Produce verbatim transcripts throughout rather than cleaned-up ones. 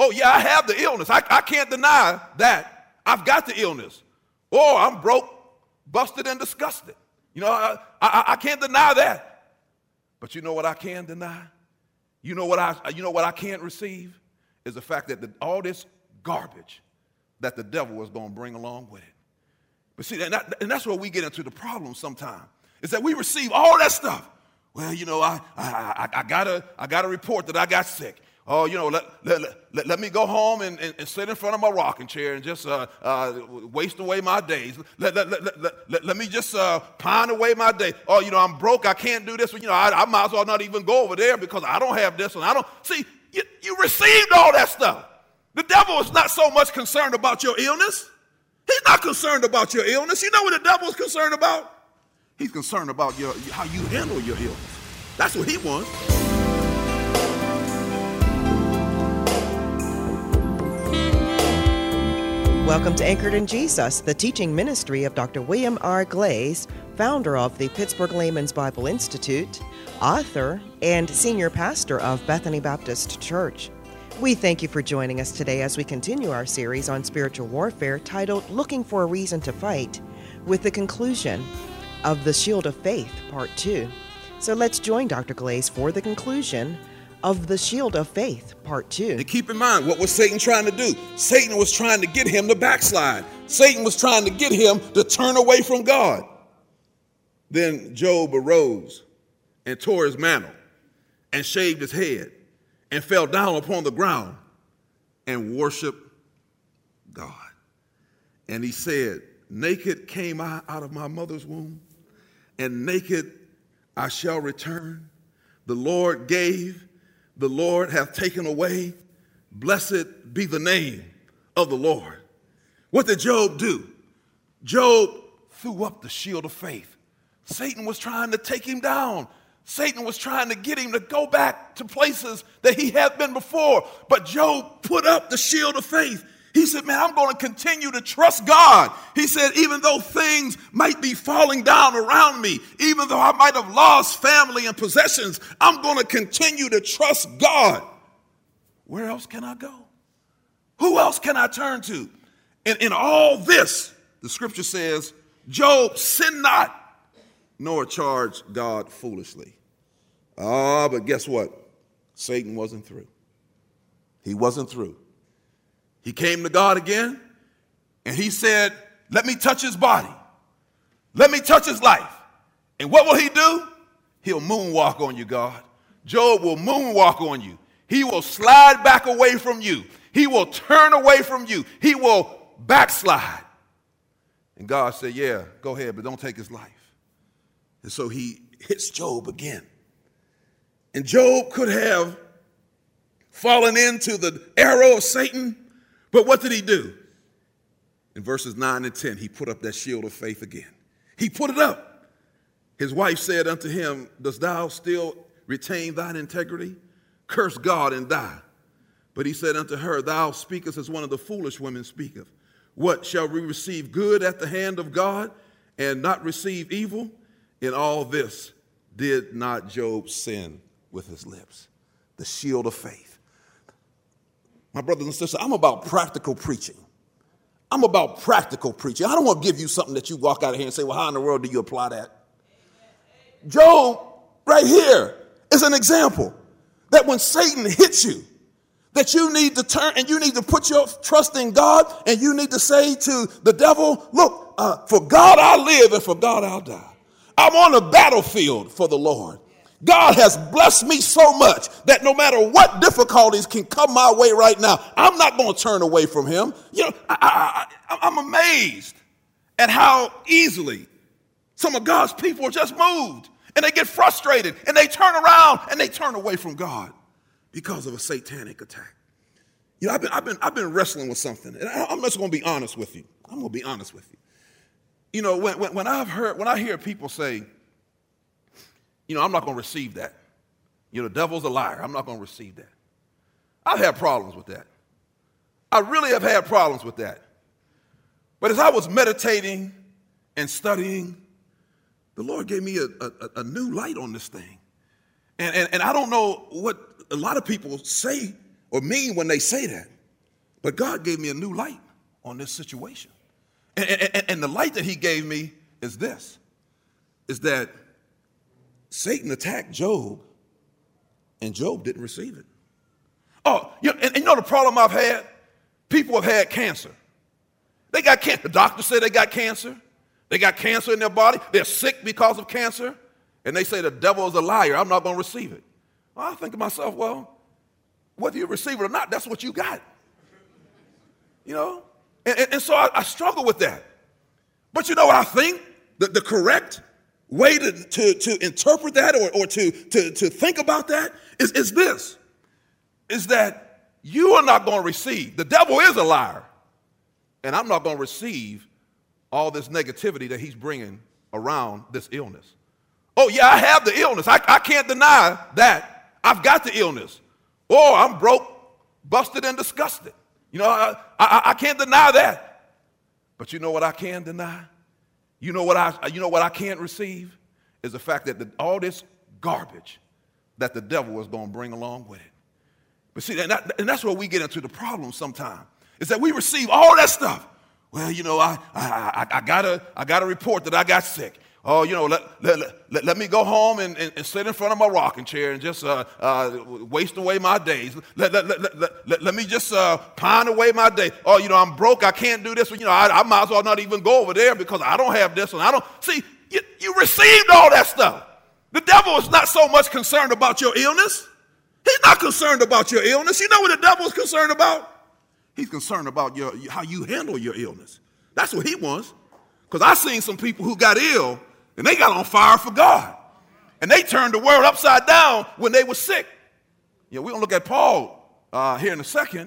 Oh, yeah, I have the illness. I, I can't deny that. I've got the illness. Or I'm broke, busted, and disgusted. You know, I, I, I can't deny that. But you know what I can deny? You know what I, you know what I can't receive? Is the fact that the, all this garbage that the devil was going to bring along with it. But see, and, that, and that's where we get into the problem sometimes, is that we receive all that stuff. Well, you know, I I, I, I got a I got a report that I got sick. Oh, you know, let, let, let, let me go home and, and, and sit in front of my rocking chair and just uh, uh, waste away my days. Let, let, let, let, let, let me just uh, pine away my day. Oh, you know, I'm broke. I can't do this. You know, I, I might as well not even go over there because I don't have this and I don't. See, you, you received all that stuff. The devil is not so much concerned about your illness. He's not concerned about your illness. You know what the devil is concerned about? He's concerned about your how you handle your illness. That's what he wants. Welcome to Anchored in Jesus, the teaching ministry of Doctor William R. Glaze, founder of the Pittsburgh Layman's Bible Institute, author, and senior pastor of Bethany Baptist Church. We thank you for joining us today as we continue our series on spiritual warfare titled Looking for a Reason to Fight, with the conclusion of the Shield of Faith, Part two. So let's join Doctor Glaze for the conclusion of the Shield of Faith, Part two. And keep in mind, what was Satan trying to do? Satan was trying to get him to backslide. Satan was trying to get him to turn away from God. Then Job arose and tore his mantle and shaved his head and fell down upon the ground and worshiped God. And he said, naked came I out of my mother's womb, and naked I shall return. The Lord gave, the Lord hath taken away. Blessed be the name of the Lord. What did Job do? Job threw up the shield of faith. Satan was trying to take him down. Satan was trying to get him to go back to places that he had been before. But Job put up the shield of faith. He said, man, I'm going to continue to trust God. He said, even though things might be falling down around me, even though I might have lost family and possessions, I'm going to continue to trust God. Where else can I go? Who else can I turn to? And in all this, the scripture says, Job sinned not, nor charged God foolishly. Ah, but guess what? Satan wasn't through. He wasn't through. He came to God again, and he said, let me touch his body. Let me touch his life. And what will he do? He'll moonwalk on you, God. Job will moonwalk on you. He will slide back away from you. He will turn away from you. He will backslide. And God said, yeah, go ahead, but don't take his life. And so he hits Job again. And Job could have fallen into the arrow of Satan, but what did he do? In verses nine and ten, he put up that shield of faith again. He put it up. His wife said unto him, dost thou still retain thine integrity? Curse God and die. But he said unto her, thou speakest as one of the foolish women speaketh. What, shall we receive good at the hand of God and not receive evil? In all this did not Job sin with his lips. The shield of faith. My brothers and sisters, I'm about practical preaching. I'm about practical preaching. I don't want to give you something that you walk out of here and say, well, how in the world do you apply that? Job, right here, is an example that when Satan hits you, that you need to turn and you need to put your trust in God, and you need to say to the devil, look, uh, for God I live and for God I'll die. I'm on the battlefield for the Lord. God has blessed me so much that no matter what difficulties can come my way right now, I'm not going to turn away from him. You know, I, I, I, I'm amazed at how easily some of God's people are just moved, and they get frustrated, and they turn around and they turn away from God because of a satanic attack. You know, I've been, I've been, I've been wrestling with something, and I'm just going to be honest with you. I'm going to be honest with you. You know, when, when, when I've heard, when I hear people say, you know, I'm not going to receive that. You know, the devil's a liar. I'm not going to receive that. I've had problems with that. I really have had problems with that. But as I was meditating and studying, the Lord gave me a, a, a new light on this thing. And, and, and I don't know what a lot of people say or mean when they say that. But God gave me a new light on this situation. And, and, and the light that he gave me is this, is that Satan attacked Job, and Job didn't receive it. Oh, you know, and, and you know the problem I've had? People have had cancer. They got cancer. The doctor said they got cancer. They got cancer in their body. They're sick because of cancer. And they say the devil is a liar. I'm not going to receive it. Well, I think to myself, well, whether you receive it or not, that's what you got. You know? And, and, and so I, I struggle with that. But you know what I think? The, the correct way to, to, to interpret that or, or to, to, to think about that is, is this, is that you are not going to receive. The devil is a liar. And I'm not going to receive all this negativity that he's bringing around this illness. Oh, yeah, I have the illness. I, I can't deny that. I've got the illness. Or I'm broke, busted, and disgusted. You know, I, I, I can't deny that. But you know what I can deny? You know what I, you know what I can't receive? Is the fact that the, all this garbage that the devil is going to bring along with it. But see, and, that, and that's where we get into the problem sometimes, is that we receive all that stuff. Well, you know, I, I, I, I got a, I got a report that I got sick. Oh, you know, let, let, let, let me go home and, and, and sit in front of my rocking chair and just uh, uh, waste away my days. Let, let, let, let, let, let me just uh, pine away my day. Oh, you know, I'm broke. I can't do this. You know, I, I might as well not even go over there because I don't have this. And I don't. See, you, you received all that stuff. The devil is not so much concerned about your illness. He's not concerned about your illness. You know what the devil is concerned about? He's concerned about your how you handle your illness. That's what he wants. Because I've seen some people who got ill, and they got on fire for God. And they turned the world upside down when they were sick. You know, we're going to look at Paul uh, here in a second.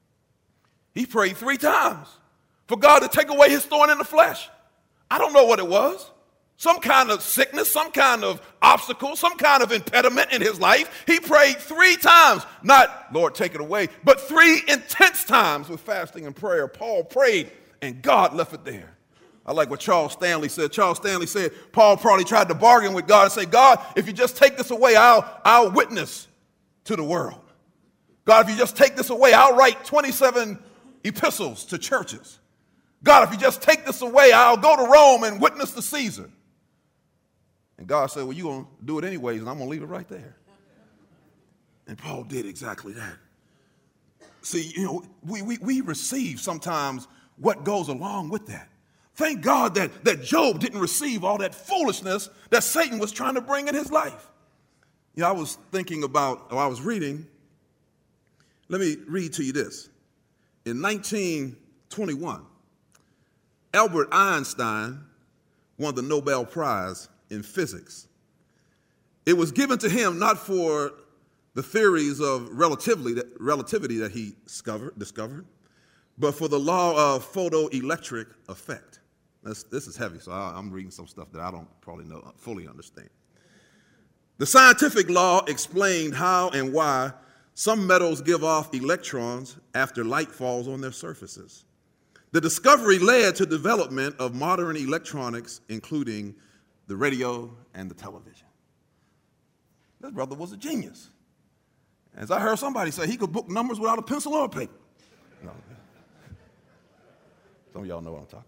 He prayed three times for God to take away his thorn in the flesh. I don't know what it was. Some kind of sickness, some kind of obstacle, some kind of impediment in his life. He prayed three times, not, Lord, take it away, but three intense times with fasting and prayer. Paul prayed, and God left it there. I like what Charles Stanley said. Charles Stanley said Paul probably tried to bargain with God and say, God, if you just take this away, I'll, I'll witness to the world. God, if you just take this away, I'll write twenty-seven epistles to churches. God, if you just take this away, I'll go to Rome and witness to Caesar. And God said, well, you're going to do it anyways, and I'm going to leave it right there. And Paul did exactly that. See, you know, we, we, we receive sometimes what goes along with that. Thank God that, that Job didn't receive all that foolishness that Satan was trying to bring in his life. You know, I was thinking about, or I was reading, let me read to you this. In nineteen twenty-one, Albert Einstein won the Nobel Prize in physics. It was given to him not for the theories of relativity that, relativity that he discovered, discovered, but for the law of photoelectric effect. This, this is heavy, so I, I'm reading some stuff that I don't probably know fully understand. The scientific law explained how and why some metals give off electrons after light falls on their surfaces. The discovery led to development of modern electronics, including the radio and the television. This brother was a genius. As I heard somebody say, he could book numbers without a pencil or a paper. No. Some of y'all know what I'm talking about.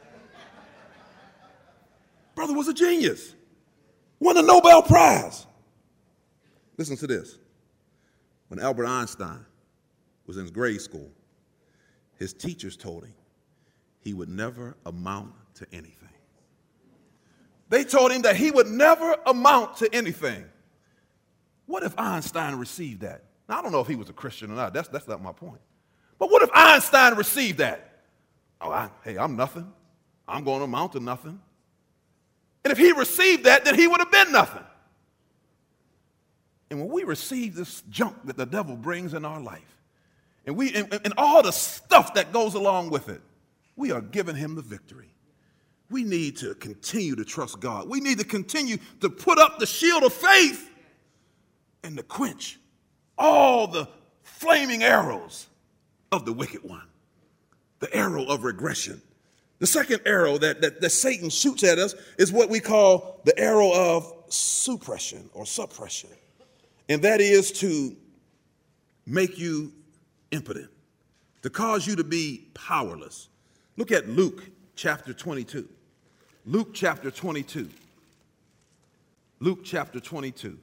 Brother was a genius. Won a Nobel Prize. Listen to this. When Albert Einstein was in grade school, his teachers told him he would never amount to anything. They told him that he would never amount to anything. What if Einstein received that? Now, I don't know if he was a Christian or not. That's, that's not my point. But what if Einstein received that? Oh, I, hey, I'm nothing. I'm going to amount to nothing. And if he received that, then he would have been nothing. And when we receive this junk that the devil brings in our life, and we and, and all the stuff that goes along with it, we are giving him the victory. We need to continue to trust God. We need to continue to put up the shield of faith and to quench all the flaming arrows of the wicked one, the arrow of regression. The second arrow that, that, that Satan shoots at us is what we call the arrow of suppression or suppression. And that is to make you impotent, to cause you to be powerless. Look at Luke chapter twenty-two. Luke chapter twenty-two. Luke chapter twenty-two.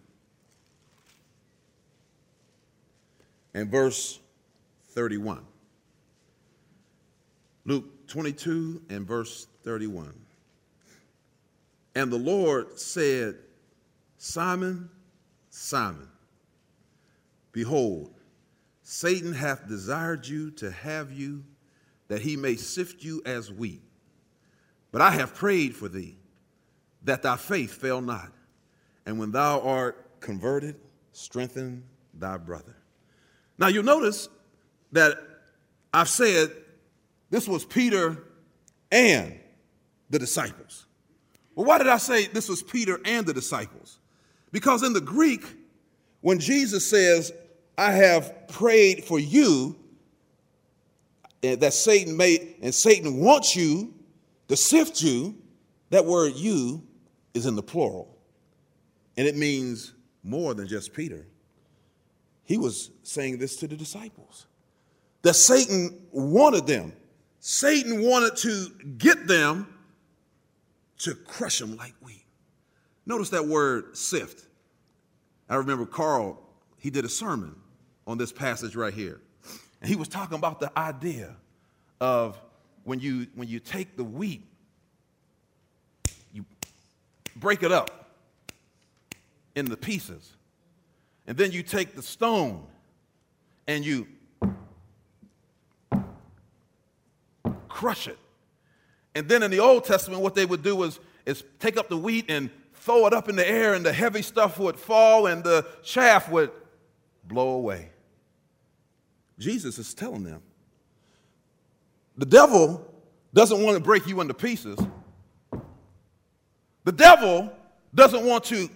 And verse thirty-one. Luke twenty-two and verse thirty-one. And the Lord said, Simon, Simon, behold, Satan hath desired you to have you, that he may sift you as wheat. But I have prayed for thee, that thy faith fail not. And when thou art converted, strengthen thy brother. Now you'll notice that I've said this was Peter and the disciples. Well, why did I say this was Peter and the disciples? Because in the Greek, when Jesus says, I have prayed for you, that Satan may, and Satan wants you to sift you, that word you is in the plural. And it means more than just Peter. He was saying this to the disciples, that Satan wanted them. Satan wanted to get them to crush them like wheat. Notice that word sift. I remember Carl, he did a sermon on this passage right here. And he was talking about the idea of when you, when you take the wheat, you break it up in the pieces. And then you take the stone and you crush it. And then in the Old Testament, what they would do is, is take up the wheat and throw it up in the air, and the heavy stuff would fall and the chaff would blow away. Jesus is telling them, the devil doesn't want to break you into pieces. The devil doesn't want to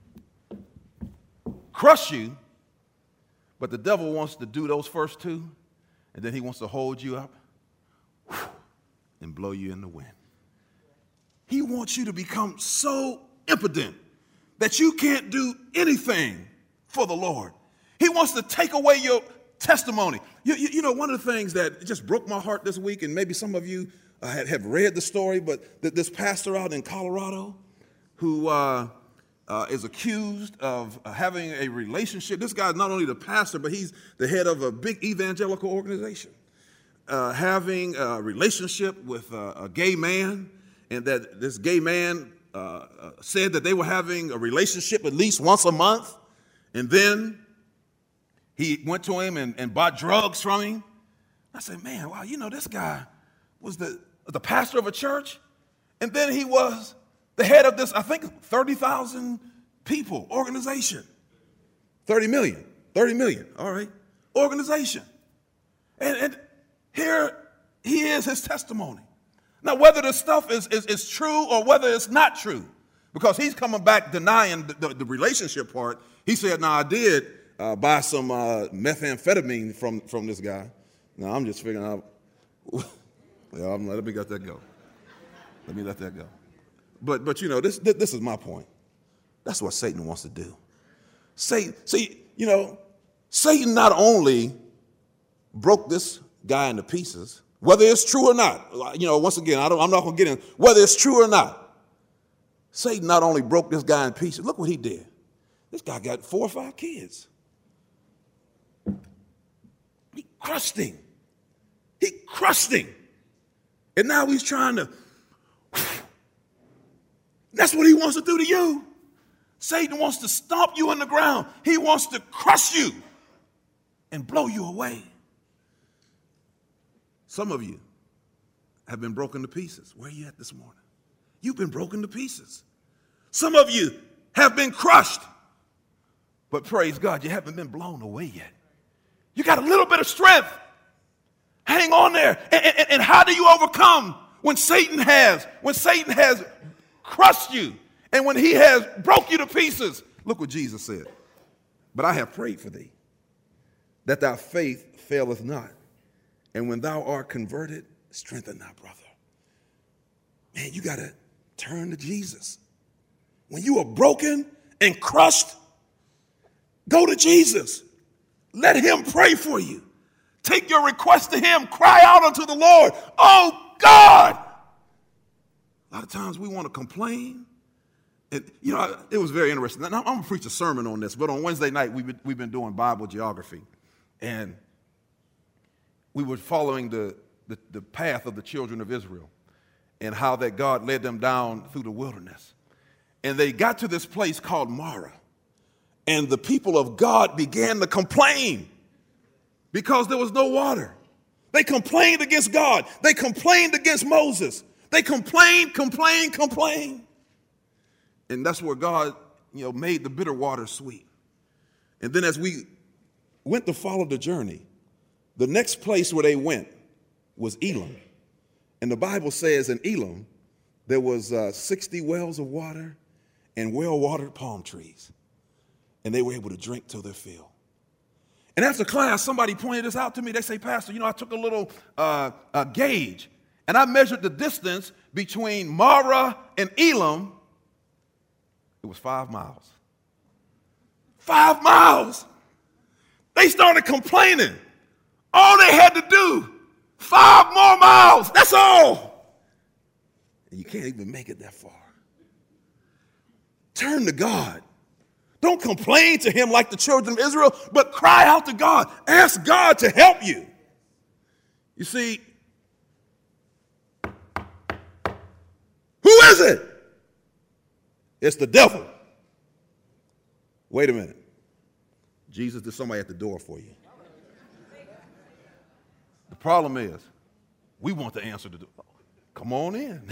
crush you, but the devil wants to do those first two, and then he wants to hold you up and blow you in the wind. He wants you to become so impotent that you can't do anything for the Lord. He wants to take away your testimony. You, you, you know, one of the things that just broke my heart this week, and maybe some of you uh, had, have read the story, but th- this pastor out in Colorado who uh, uh, is accused of uh, having a relationship. This guy's not only the pastor, but he's the head of a big evangelical organization. Uh, having a relationship with uh, a gay man, and that this gay man uh, uh, said that they were having a relationship at least once a month, and then he went to him and, and bought drugs from him. I said, man, wow, you know, this guy was the, the pastor of a church, and then he was the head of this, I think, thirty thousand people organization. thirty million, thirty million, all right, organization. And, and here he is, his testimony. Now, whether the stuff is, is, is true or whether it's not true, because he's coming back denying the, the, the relationship part. He said, no, I did uh, buy some uh, methamphetamine from, from this guy. Now, I'm just figuring out, yeah, I'm, let me let that go. Let me let that go. But, but you know, this, this is my point. That's what Satan wants to do. Satan, see, you know, Satan not only broke this guy into pieces, whether it's true or not. You know, once again, I don't, I'm not going to get in, whether it's true or not. Satan not only broke this guy in pieces, look what he did. This guy got four or five kids. He crushed him. He crushed him. And now he's trying to, that's what he wants to do to you. Satan wants to stomp you in the ground. He wants to crush you and blow you away. Some of you have been broken to pieces. Where are you at this morning? You've been broken to pieces. Some of you have been crushed. But praise God, you haven't been blown away yet. You got a little bit of strength. Hang on there. And, and, and how do you overcome when Satan has, when Satan has crushed you and when he has broke you to pieces? Look what Jesus said. But I have prayed for thee, that thy faith faileth not. And when thou art converted, strengthen thy brother. Man, you got to turn to Jesus. When you are broken and crushed, go to Jesus. Let him pray for you. Take your request to him. Cry out unto the Lord. Oh, God. A lot of times we want to complain. And, you know, it was very interesting. Now, I'm going to preach a sermon on this, but on Wednesday night, we've been, we've been doing Bible geography. And we were following the, the, the path of the children of Israel and how that God led them down through the wilderness. And they got to this place called Marah. And the people of God began to complain because there was no water. They complained against God. They complained against Moses. They complained, complained, complained. And that's where God, you know, made the bitter water sweet. And then as we went to follow the journey, the next place where they went was Elim. And the Bible says in Elim, there was uh, sixty wells of water and well-watered palm trees. And they were able to drink till their fill. And after class, somebody pointed this out to me. They say, Pastor, you know, I took a little uh, a gauge, and I measured the distance between Marah and Elim. It was five miles. Five miles. They started complaining. All they had to do, five more miles. That's all. And you can't even make it that far. Turn to God. Don't complain to him like the children of Israel, but cry out to God. Ask God to help you. You see, who is it? It's the devil. Wait a minute. Jesus, there's somebody at the door for you. The problem is, we want to answer the door. Come on in.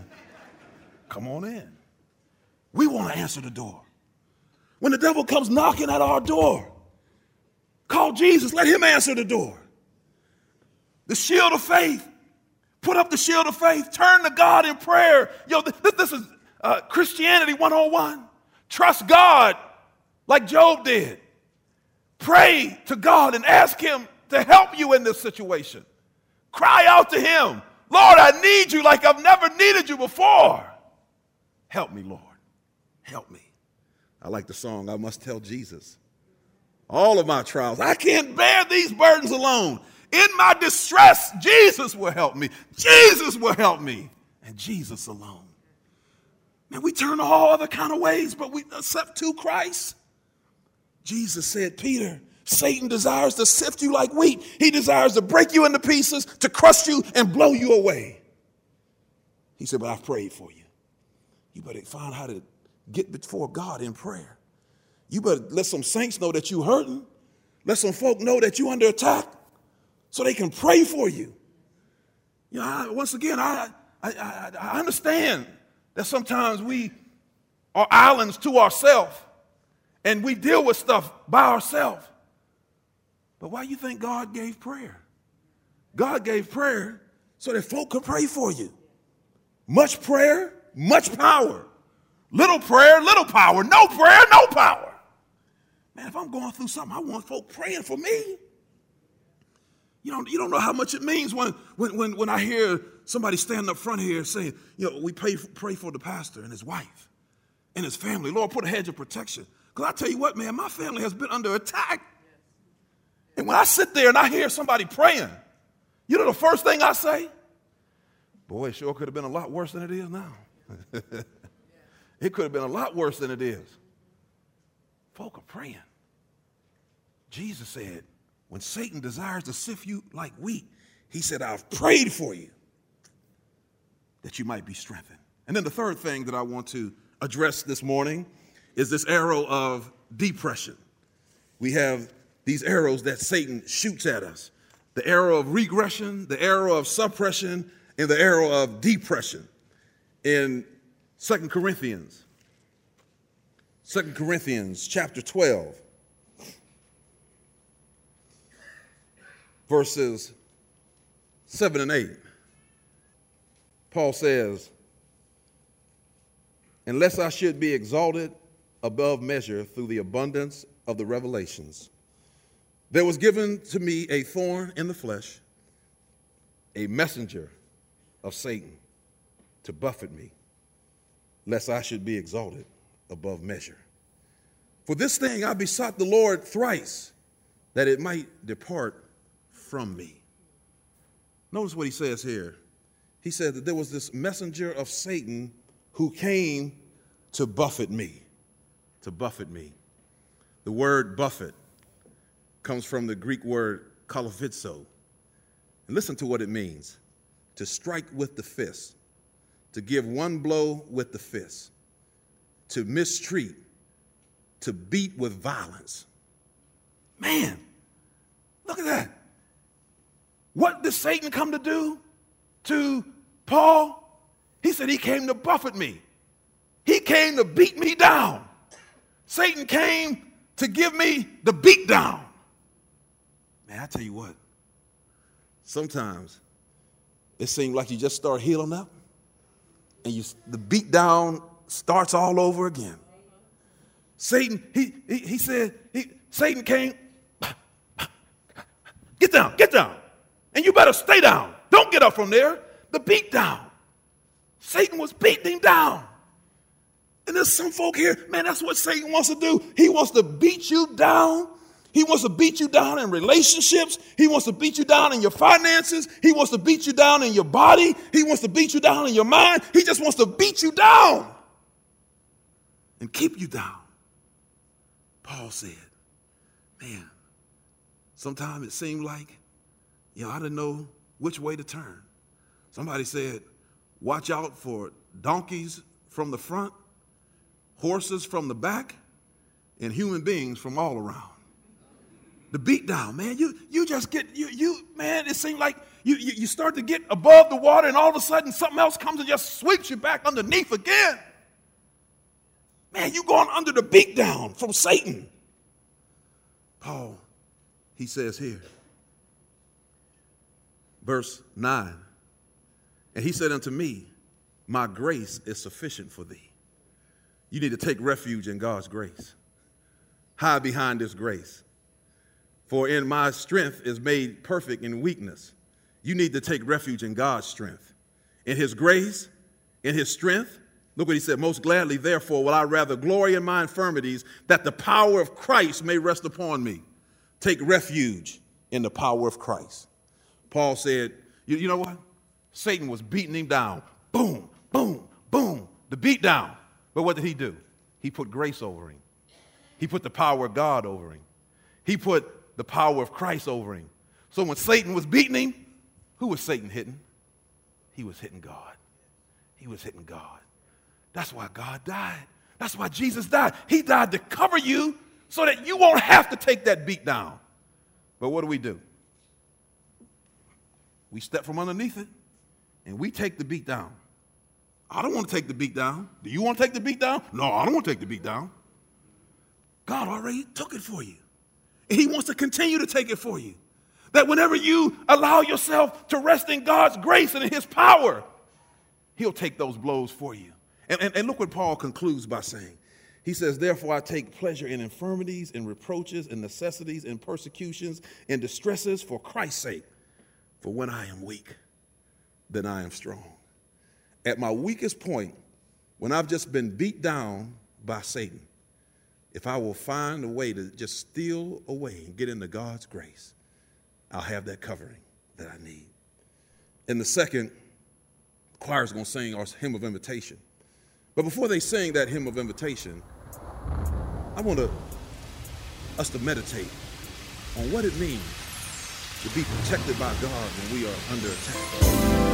Come on in. We want to answer the door. When the devil comes knocking at our door, call Jesus, let him answer the door. The shield of faith. Put up the shield of faith. Turn to God in prayer. Yo, this, this is uh, Christianity one oh one. Trust God like Job did. Pray to God and ask him to help you in this situation. Cry out to him. Lord, I need you like I've never needed you before. Help me, Lord. Help me. I like the song, I must tell Jesus. All of my trials, I can't bear these burdens alone. In my distress, Jesus will help me. Jesus will help me. And Jesus alone. Man, we turn to all other kind of ways, but we accept to Christ. Jesus said, Peter, Satan desires to sift you like wheat. He desires to break you into pieces, to crush you and blow you away. He said, but I've prayed for you. You better find how to get before God in prayer. You better let some saints know that you're hurting. Let some folk know that you're under attack so they can pray for you. You know, I, once again, I, I, I, I understand that sometimes we are islands to ourselves and we deal with stuff by ourselves. But why do you think God gave prayer? God gave prayer so that folk could pray for you. Much prayer, much power. Little prayer, little power. No prayer, no power. Man, if I'm going through something, I want folk praying for me. You don't, you don't know how much it means when, when, when, when I hear somebody standing up front here saying, you know, we pray, pray for the pastor and his wife and his family. Lord, put a hedge of protection. Because I tell you what, man, my family has been under attack. And when I sit there and I hear somebody praying, you know the first thing I say? Boy, it sure could have been a lot worse than it is now. It could have been a lot worse than it is. Folk are praying. Jesus said, when Satan desires to sift you like wheat, he said, I've prayed for you that you might be strengthened. And then the third thing that I want to address this morning is this arrow of depression. We have these arrows that Satan shoots at us. The arrow of regression, the arrow of suppression, and the arrow of depression. In Second Corinthians, Second Corinthians chapter twelve, verses seven and eight, Paul says, unless I should be exalted above measure through the abundance of the revelations, there was given to me a thorn in the flesh, a messenger of Satan to buffet me, lest I should be exalted above measure. For this thing I besought the Lord thrice, that it might depart from me. Notice what he says here. He said that there was this messenger of Satan who came to buffet me, to buffet me. The word buffet comes from the Greek word kalavitso. And listen to what it means: to strike with the fist, to give one blow with the fist, to mistreat, to beat with violence. Man, look at that. What did Satan come to do to Paul? He said he came to buffet me. He came to beat me down. Satan came to give me the beat down. Man, I tell you what, sometimes it seems like you just start healing up and you, the beat down starts all over again. Satan, he, he, he said, he, Satan came, get down, get down. And you better stay down. Don't get up from there. The beat down. Satan was beating him down. And there's some folk here, man, that's what Satan wants to do. He wants to beat you down. He wants to beat you down in relationships. He wants to beat you down in your finances. He wants to beat you down in your body. He wants to beat you down in your mind. He just wants to beat you down and keep you down. Paul said, man, sometimes it seemed like, you know, I didn't know which way to turn. Somebody said, watch out for donkeys from the front, horses from the back, and human beings from all around. The beat down, man, you you just get, you, you man, it seems like you, you, you start to get above the water and all of a sudden something else comes and just sweeps you back underneath again. Man, you going under the beat down from Satan. Paul, he says here, verse nine, and he said unto me, my grace is sufficient for thee. You need to take refuge in God's grace. Hide behind this grace. For in my strength is made perfect in weakness. You need to take refuge in God's strength. In his grace, in his strength. Look what he said, most gladly, therefore, will I rather glory in my infirmities, that the power of Christ may rest upon me. Take refuge in the power of Christ. Paul said, you, you know what? Satan was beating him down. Boom, boom, boom. The beat down. But what did he do? He put grace over him. He put the power of God over him. He put the power of Christ over him. So when Satan was beating him, who was Satan hitting? He was hitting God. He was hitting God. That's why God died. That's why Jesus died. He died to cover you so that you won't have to take that beat down. But what do we do? We step from underneath it and we take the beat down. I don't want to take the beat down. Do you want to take the beat down? No, I don't want to take the beat down. God already took it for you. And he wants to continue to take it for you. That whenever you allow yourself to rest in God's grace and in his power, he'll take those blows for you. And, and, and look what Paul concludes by saying. He says, therefore I take pleasure in infirmities, in reproaches, in necessities, in persecutions, in distresses for Christ's sake. For when I am weak, then I am strong. At my weakest point, when I've just been beat down by Satan, if I will find a way to just steal away and get into God's grace, I'll have that covering that I need. And the second, the choir is going to sing our hymn of invitation. But before they sing that hymn of invitation, I want to, us to meditate on what it means to be protected by God when we are under attack.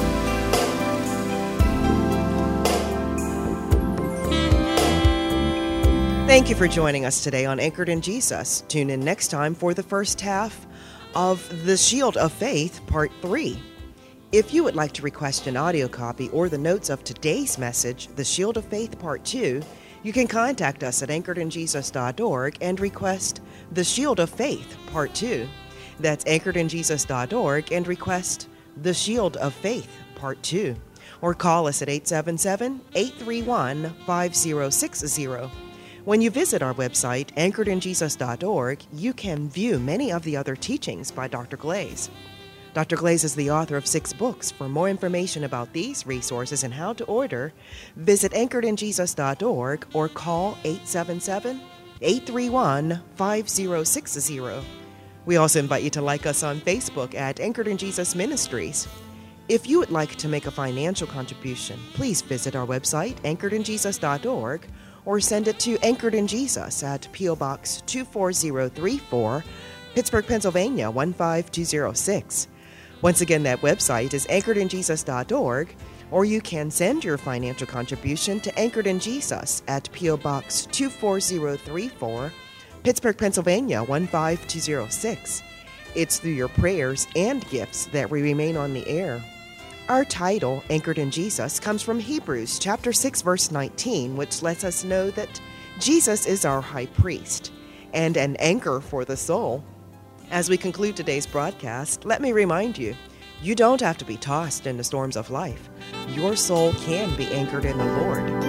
Thank you for joining us today on Anchored in Jesus. Tune in next time for the first half of The Shield of Faith, Part three. If you would like to request an audio copy or the notes of today's message, The Shield of Faith, Part two, you can contact us at anchored in jesus dot org and request The Shield of Faith, Part two. That's anchored in jesus dot org and request The Shield of Faith, Part two. Or call us at eight seven seven, eight three one, five zero six zero. When you visit our website, anchored in jesus dot org, you can view many of the other teachings by Doctor Glaze. Doctor Glaze is the author of six books. For more information about these resources and how to order, visit anchored in jesus dot org or call eight seven seven, eight three one, five zero six zero. We also invite you to like us on Facebook at Anchored in Jesus Ministries. If you would like to make a financial contribution, please visit our website, anchored in jesus dot org, or send it to Anchored in Jesus at P O. Box two four zero three four, Pittsburgh, Pennsylvania one five two zero six. Once again, that website is anchored in jesus dot org, or you can send your financial contribution to Anchored in Jesus at P O. Box two four zero three four, Pittsburgh, Pennsylvania one five two zero six. It's through your prayers and gifts that we remain on the air. Our title, Anchored in Jesus, comes from Hebrews chapter six, verse nineteen, which lets us know that Jesus is our high priest and an anchor for the soul. As we conclude today's broadcast, let me remind you, you don't have to be tossed in the storms of life. Your soul can be anchored in the Lord.